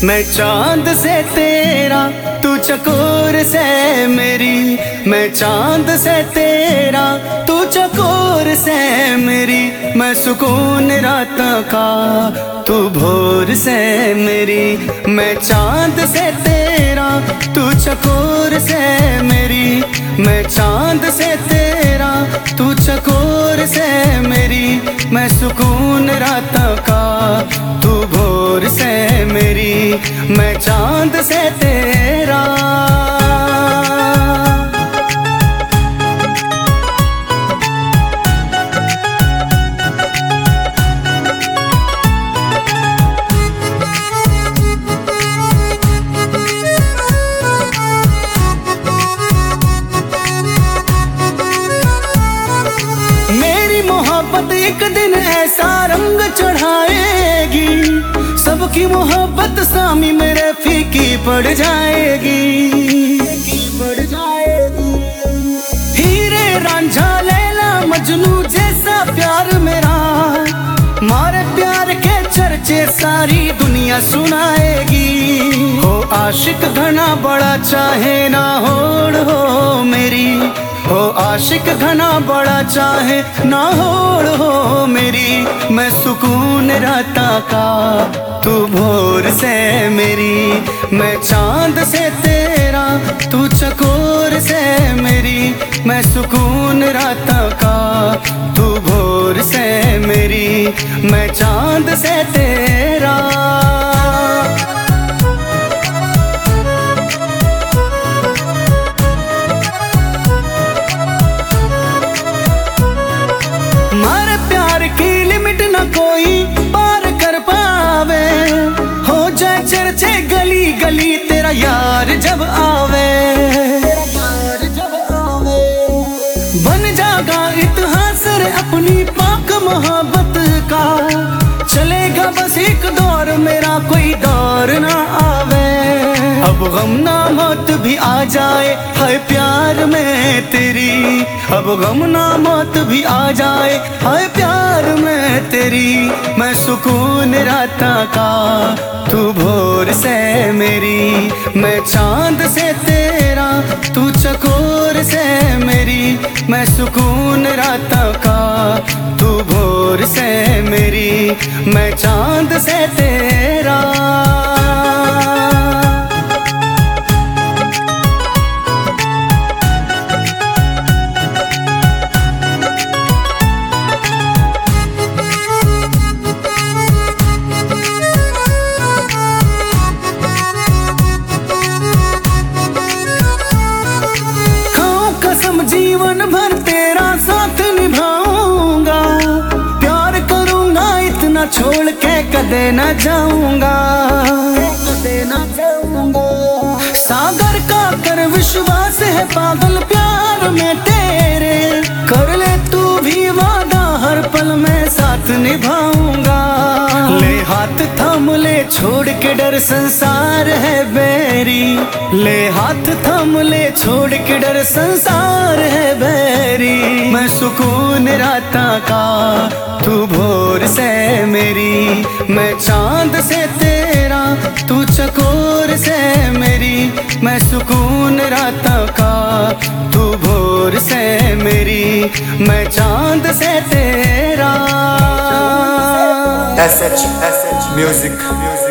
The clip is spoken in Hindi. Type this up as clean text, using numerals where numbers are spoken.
मैं चांद से तेरा, तू चकोर से मेरी। मैं चांद से तेरा, तू चकोर से मेरी। मैं सुकून रात का, तू भोर से मेरी। मैं चांद से तेरा, तू चकोर से मेरी। मैं चांद से तेरा, तू चकोर से मेरी। मैं सुकून रात का, तू भोर से मेरी। मैं चांद से तेरा। मोहब्बत एक दिन ऐसा रंग चढ़ाएगी, सबकी मोहब्बत सामी मेरे फीकी पड़ जाएगी। हीरे रांझा लैला मजनू जैसा प्यार मेरा, मारे प्यार के चर्चे सारी दुनिया सुनाएगी। हो आशिक घना बड़ा चाहे ना होड़ हो मेरी। हो आशिक घना बड़ा चाहे ना होड़ हो मेरी। मैं सुकून राता का, तू भोर से मेरी। मैं चांद से तेरा, तू चकोर से मेरी। मैं सुकून राता का, तू भोर से मेरी। मैं चांद से तेरा। हमारे प्यार की लिमिट न कोई पार कर पावे। हो जाए चर्चे गली गली तेरा यार जब आवे। बन जागा इतिहास रे अपनी पाक मोहब्बत का। चलेगा बस एक दौर मेरा, कोई दौर ना आवे। अब गम ना मौत भी आ जाए हाय प्यार में तेरी। अब गम ना मौत भी आ जाए हाय प्यार में तेरी। मैं सुकून राता का, तू भोर से मेरी। मैं चांद से तेरा, तू चकोर से मेरी। मैं सुकून राता का, तू भोर से मेरी। मैं चांद से तेरा। जीवन भर तेरा साथ निभाऊंगा। प्यार करूंगा इतना, छोड़ के कदे न जाऊंगा। सागर का कर विश्वास है पागल प्यार में तेरे। कर ले तू भी वादा, हर पल में साथ निभाऊंगा। ले हाथ थाम ले, छोड़ के डर संसार है बैरी। ले हाथ थाम ले, छोड़ के डर संसार है बैरी। मैं सुकून राता का, तू भोर से मेरी। मैं चांद से तेरा, तू चकोर से मेरी। मैं सुकून राता का, तू भोर से मेरी। मैं चांद से तेरा। SH Music.